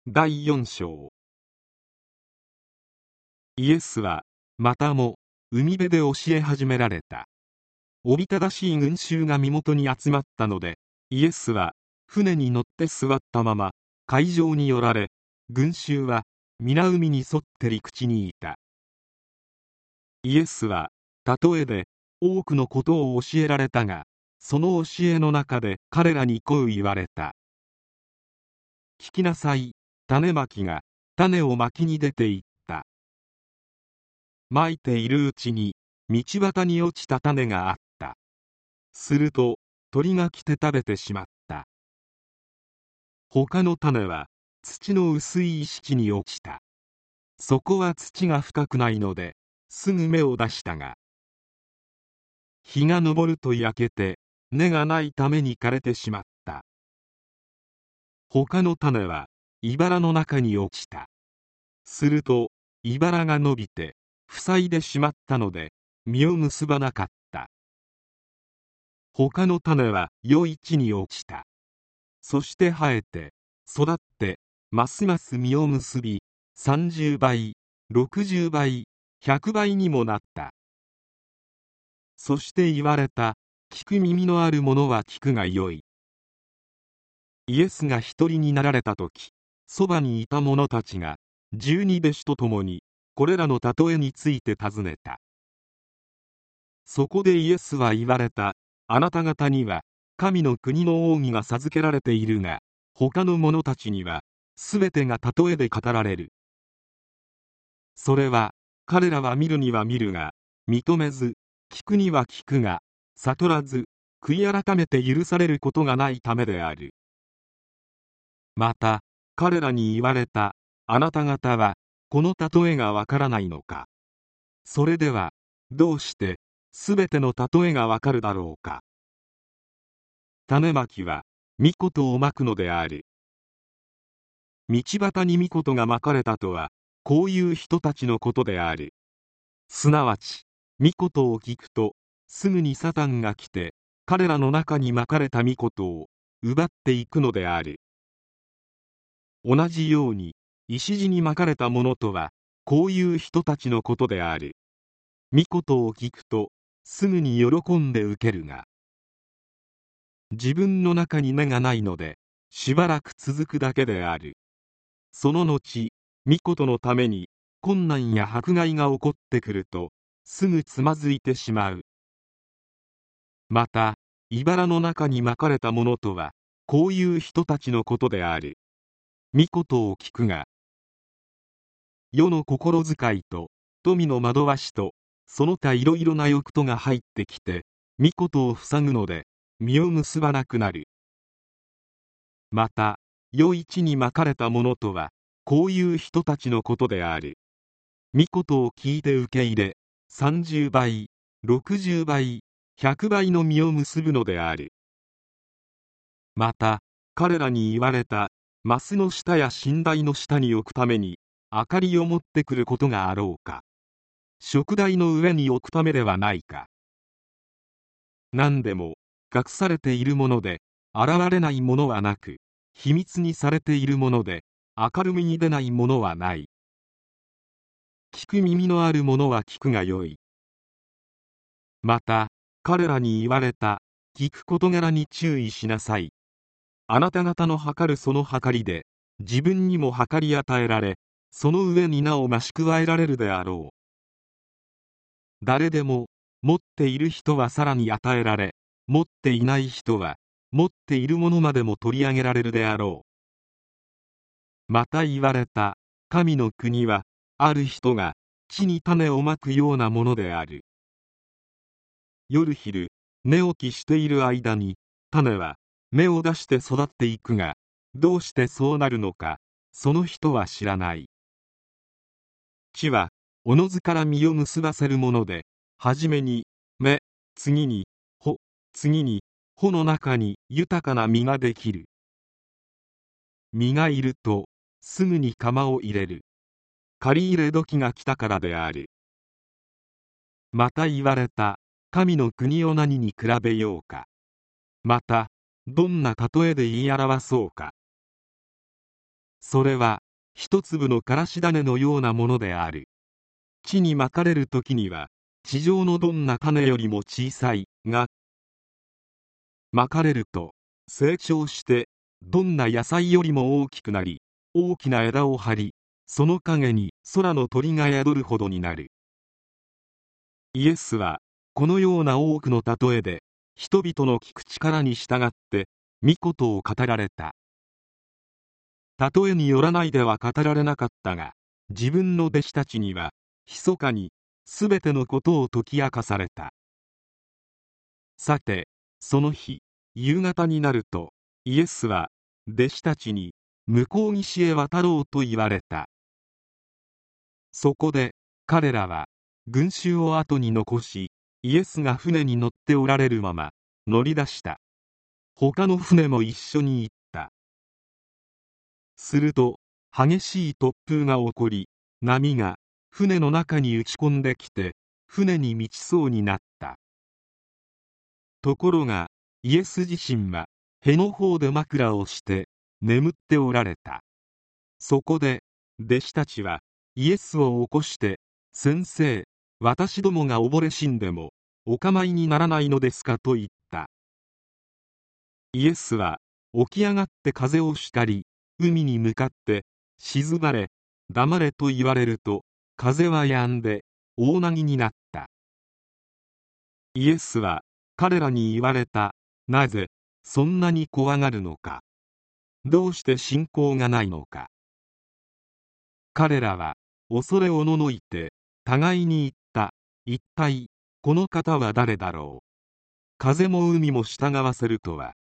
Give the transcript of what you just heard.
第4章。イエスはまたも海辺で教え始められた。おびただしい群衆が身元に集まったので、イエスは船に乗って座ったまま海上に寄られ、群衆は皆海に沿って陸地にいた。イエスは例えで多くのことを教えられたが、その教えの中で彼らにこう言われた。聞きなさい、種まきが種をまきに出ていった。まいているうちに道端に落ちた種があった。すると鳥が来て食べてしまった。他の種は土の薄い石地に落ちた。そこは土が深くないのですぐ芽を出したが、日が昇ると焼けて根がないために枯れてしまった。他の種は茨の中に落ちた。すると茨が伸びて塞いでしまったので実を結ばなかった。他の種は良い地に落ちた。そして生えて育ってますます実を結び、30倍、60倍、100倍にもなった。そして言われた。聞く耳のある者は聞くがよい。イエスが一人になられた時、そばにいた者たちが12弟子と共にこれらの例えについて尋ねた。そこでイエスは言われた。あなた方には神の国の奥義が授けられているが、他の者たちにはすべてが例えで語られる。それは彼らは見るには見るが認めず、聞くには聞くが悟らず、悔い改めて許されることがないためである。また彼らに言われた。あなた方はこの例えがわからないのか。それではどうしてすべての例えがわかるだろうか。種まきは御事をまくのである。道端に御事がまかれたとはこういう人たちのことである。すなわち御事を聞くとすぐにサタンが来て彼らの中にまかれた御事を奪っていくのである。同じように石地にまかれたものとはこういう人たちのことである。御事を聞くとすぐに喜んで受けるが、自分の中に根がないのでしばらく続くだけである。その後御事のために困難や迫害が起こってくるとすぐつまずいてしまう。また茨の中にまかれたものとはこういう人たちのことである。御事を聞くが、世の心遣いと富の惑わしとその他いろいろな欲とが入ってきて御事を塞ぐので実を結ばなくなる。また良い地にまかれたものとはこういう人たちのことである。御事を聞いて受け入れ30倍、60倍、100倍の実を結ぶのである。また彼らに言われた。マスの下や寝台の下に置くために明かりを持ってくることがあろうか。燭台の上に置くためではないか。何でも隠されているもので現れないものはなく、秘密にされているもので明るみに出ないものはない。聞く耳のあるものは聞くがよい。また彼らに言われた。聞く事柄に注意しなさい。あなた方の計るその計りで自分にも計り与えられ、その上になお増し加えられるであろう。誰でも持っている人はさらに与えられ、持っていない人は持っているものまでも取り上げられるであろう。また言われた。神の国はある人が地に種をまくようなものである。夜昼寝起きしている間に種は芽を出して育っていくが、どうしてそうなるのかその人は知らない。地はおのずから実を結ばせるもので、はじめに芽、次に穂、次に穂の中に豊かな実ができる。実がいるとすぐに釜を入れる。借り入れ時が来たからである。また言われた。神の国を何に比べようか。またどんな例えで言い表そうか。 それは一粒のからし種のようなものである。地にまかれるときには地上のどんな種よりも小さいが、まかれると成長してどんな野菜よりも大きくなり、大きな枝を張り、その陰に空の鳥が宿るほどになる。イエスはこのような多くの例えで人々の聞く力に従って御事を語られた。例えによらないでは語られなかったが、自分の弟子たちには密かにすべてのことを説き明かされた。さて、その日夕方になると、イエスは弟子たちに向こう岸へ渡ろうと言われた。そこで彼らは群衆を後に残し、イエスが船に乗っておられるまま乗り出した。他の船も一緒に行った。すると激しい突風が起こり、波が船の中に打ち込んできて船に満ちそうになった。ところがイエス自身はへの方で枕をして眠っておられた。そこで弟子たちはイエスを起こして、先生、私どもが溺れ死んでもお構いにならないのですかと言った。イエスは起き上がって風を叱り、海に向かって静まれ、黙れと言われると、風は止んで大波になった。イエスは彼らに言われた。なぜそんなに怖がるのか。どうして信仰がないのか。彼らは恐れおののいて互いに言った。一体この方は誰だろう。風も海も従わせるとは。